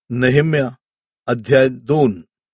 नेहेम्या अध्याय 2.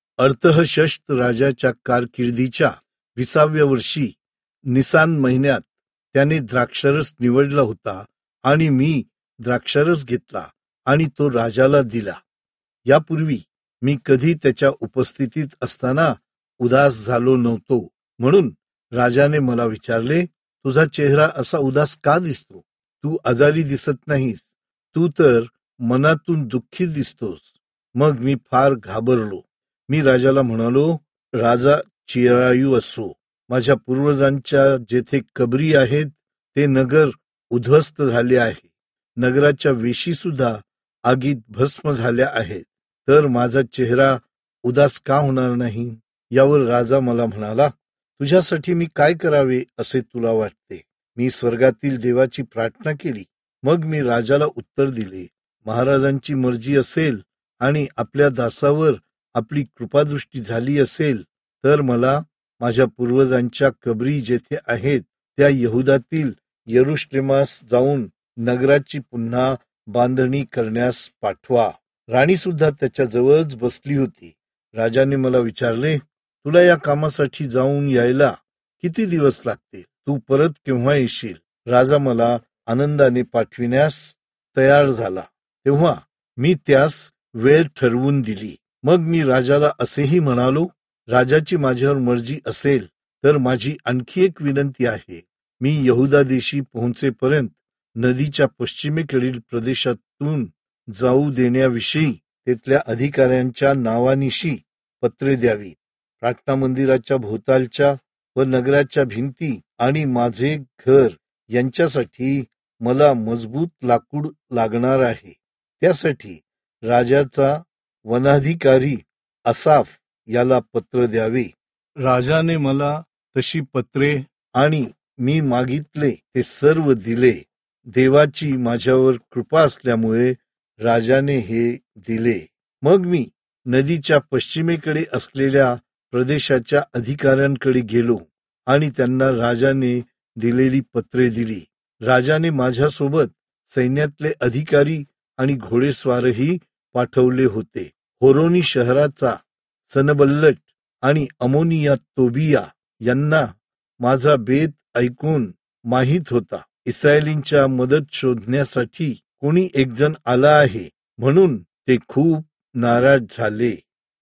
अर्थहशस्त राजाच्या कारकिर्दीच्या 20व्या वर्षी निसान महिन्यात त्याने द्राक्षरस निवडला होता आणि मी द्राक्षरस घेतला आणि तो राजाला दिला. यापूर्वी मी कधी त्याच्या उपस्थितीत असताना उदास झालो नव्हतो. म्हणून राजाने मला विचारले, तुझा चेहरा असा उदास का दिसतो? तू आजारी दिसत नाहीस, तू तर मनातून दुःखी दिसतोस. मग मी फार घाबरलो. मी राजाला म्हणालो, राजा चिरायू असो. माझ्या पूर्वजांच्या जेथे कबरी आहेत ते नगर उद्ध्वस्त झाले आहे. नगराच्या वेशी सुद्धा आगीत भस्म झाल्या आहेत. तर माझा चेहरा उदास का होणार नाही? यावर राजा मला म्हणाला, तुझ्यासाठी मी काय करावे असे तुला वाटते? मी स्वर्गातील देवाची प्रार्थना केली. मग मी राजाला उत्तर दिले, महाराजांची मर्जी असेल आणि आपल्या दासावर आपली कृपादृष्टी झाली असेल तर मला माझ्या पूर्वजांच्या कबरी जेथे आहेत त्या यहुदातील यरुशलेमास जाऊन नगराची पुन्हा बांधणी करण्यास पाठवा. राणी सुद्धा त्याच्या जवळच बसली होती. राजाने मला विचारले, तुला या कामासाठी जाऊन यायला किती दिवस लागतील? तू परत केव्हा येशील? राजा मला आनंदाने पाठविण्यास तयार झाला तेव्हा मी त्यास वेळ ठरवून दिली. मग मी राजाला असेही म्हणालो, राजाची माझ्यावर मर्जी असेल तर माझी आणखी एक विनंती आहे. मी यहुदा देशी पोहोचेपर्यंत नदीच्या पश्चिमेकडील प्रदेशातून जाऊ देण्याविषयी तिथल्या अधिकाऱ्यांच्या नावानिशी पत्रे द्यावीत. प्रार्थना मंदिराच्या भोवतालच्या व नगराच्या भिंती आणि माझे घर यांच्यासाठी मला मजबूत लाकूड लागणार आहे. त्यासाठी राजाचा वनाधिकारी असाफ याला पत्र द्यावे. राजाने मला तशी पत्रे आणि मी मागितले ते सर्व दिले. देवाची माझ्यावर कृपा असल्यामुळे राजाने हे दिले. मग मी नदीच्या पश्चिमेकडे असलेल्या प्रदेशाच्या अधिकाऱ्यांकडे गेलो आणि त्यांना राजाने दिलेली पत्रे दिली. राजाने माझ्यासोबत सैन्यातले अधिकारी आणि घोडेस्वारही पाठवले होते. होरोनी शहराचा सनबल्लट आणि अमोनिया तोबिया यांना माझा बेत ऐकून माहीत होता. इस्रायलींच्या मदत शोधण्यासाठी कोणी एक जण आला आहे म्हणून ते खूप नाराज झाले.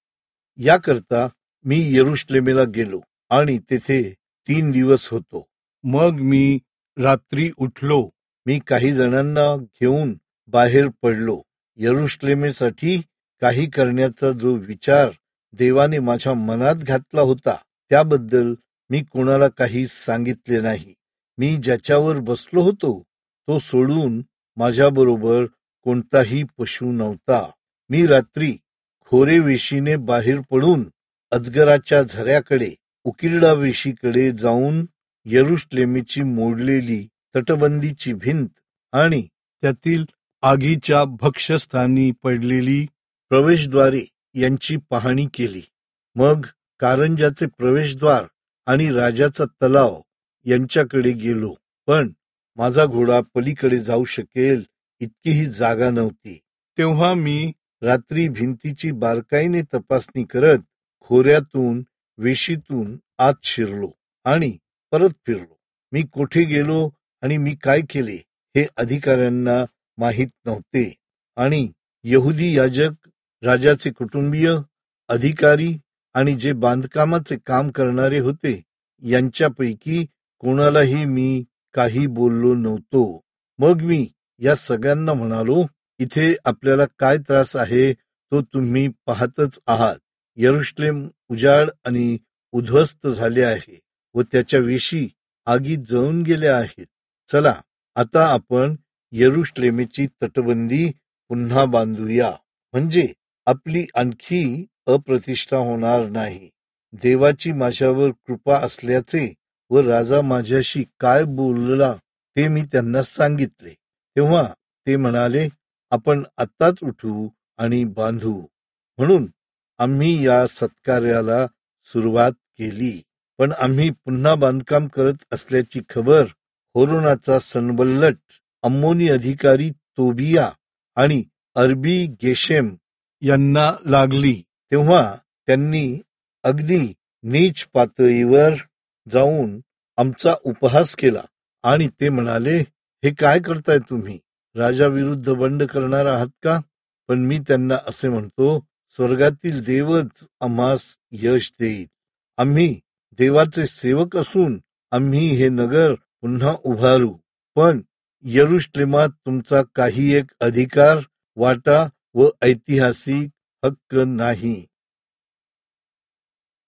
याकरता मी यरुशलेमेला गेलो आणि तेथे 3 दिवस होतो. मग मी रात्री उठलो. मी काही जणांना घेऊन बाहेर पडलो. यरुशलेमेसाठी काही करण्याचा जो विचार देवाने माझ्या मनात घातला होता त्याबद्दल मी कोणाला काही सांगितले नाही. मी ज्याच्यावर बसलो होतो तो सोडून माझ्याबरोबर कोणताही पशु नव्हता. मी रात्री खोरे वेशीने बाहेर पडून अजगराच्या झऱ्याकडे उकिरडा वेशीकडे जाऊन यरुशलेमेची मोडलेली तटबंदीची भिंत आणि त्यातील आगीच्या भक्ष्यस्थानी पडलेली प्रवेशद्वारे यांची पाहणी केली. मग कारंजाचे प्रवेशद्वार आणि राजाचा तलाव यांच्याकडे गेलो. पण माझा घोडा पलीकडे जाऊ शकेल इतकीही जागा नव्हती. तेव्हा मी रात्री भिंतीची बारकाईने तपासणी करत खोऱ्यातून वेशीतून आत शिरलो आणि परत फिरलो. मी कोठे गेलो आणि मी काय केले हे अधिकाऱ्यांना माहीत नव्हते. आणि यहुदी याजक, राजाचे कुटुंबीय, अधिकारी आणि जे बांधकामाचे काम करणारे होते यांच्यापैकी कोणालाही मी काही बोललो नव्हतो. मग मी या सगळ्यांना म्हणालो, इथे आपल्याला काय त्रास आहे तो तुम्ही पाहतच आहात. यरुशलेम उजाड आणि उद्ध्वस्त झाले आहे व त्याच्या वेशी आगीत जळून गेल्या आहेत. चला आता आपण यरुशलेमेची तटबंदी पुन्हा बांधूया, म्हणजे आपली आणखी अप्रतिष्ठा होणार नाही. देवाची माझ्यावर कृपा असल्याचे व राजा माझ्याशी काय बोलला ते मी त्यांना सांगितले. तेव्हा ते म्हणाले, आपण आत्ताच उठू आणि बांधू. म्हणून आम्ही या सत्कार्याला सुरुवात केली. पण आम्ही पुन्हा बांधकाम करत असल्याची खबर होरोनाचा सनबल्लट, अम्मोनी अधिकारी तोबिया आणि अरबी गेशेम यांना लागली, तेव्हा त्यांनी अगदी नीच पातळीवर जाऊन आमचा उपहास केला आणि ते म्हणाले, हे काय करताय तुम्ही? राजाविरुद्ध बंड करणार आहात का? पण मी त्यांना असे म्हणतो, स्वर्गातील देवच आम्हास यश देईल. आम्ही देवाचे सेवक असून आम्ही हे नगर पुन्हा उभारू, पण यरुशलेमात तुमचा काही एक अधिकार, वाटा व ऐतिहासिक हक्क नाही.